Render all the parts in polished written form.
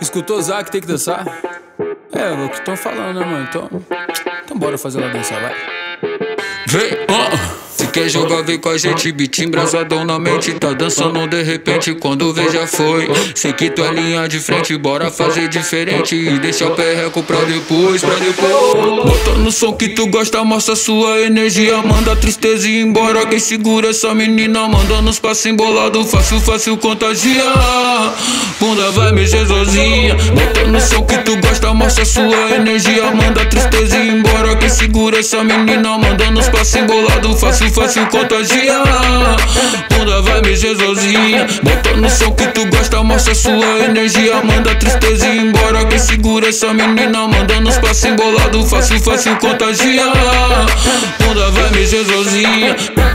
Escutou Zack, tem que dançar? É o que estão falando, né, mano? Então bora fazer ela dançar, vai. Vem, se quer jogar, vem com a gente. Beat embrasadão na mente. Tá dançando de repente, quando vê já foi. Sei que tu é linha de frente, bora fazer diferente. E deixa o perreco pra depois, Bota no som que tu gosta, mostra sua energia. Manda a tristeza e embora. Quem segura essa menina, manda nos passos embolado. Fácil, contagia. Bunda vai mexer sozinha. Bota no som que tu gosta, mostra sua energia. Manda a tristeza e embora. Quem segura essa menina, manda nos passos embolado. Fácil, contagia. Bunda vai mexer sozinha. Bota no som que tu gosta, mostra sua energia. Manda a tristeza e embora. Quem segura essa menina, manda nos passos embolado. Fácil, contagia. Bunda vai mexer sozinha.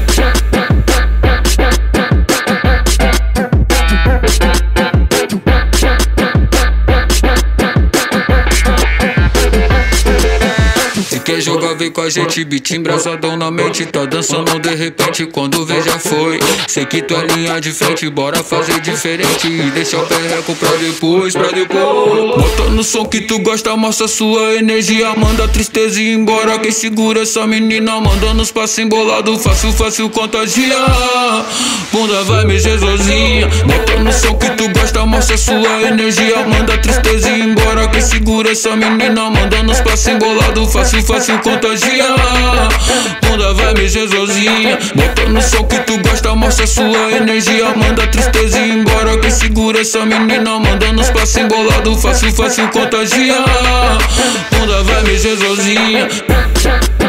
Quer jogar, vem com a gente, beat embrasadão na mente. Tá dançando de repente, quando vê já foi. Sei que tu é linha de frente, bora fazer diferente. E deixa o perreco pra depois, Bota no som que tu gosta, mostra sua energia. Manda a tristeza e embora. Quem segura essa menina, manda nos passos embolado. Fácil, contagia. Bunda vai mexer sozinha. Bota no som que tu gosta, mostra sua energia. Manda a tristeza e embora. Quem segura essa menina, manda nos passos embolado. Fácil, contagia. Bunda vai mexer sozinha. Bota no som que tu gosta, mostra sua energia. Manda a tristeza e embora. Quem segura essa menina, manda nos passos embolado. Fácil, contagia. Bunda vai mexer sozinha.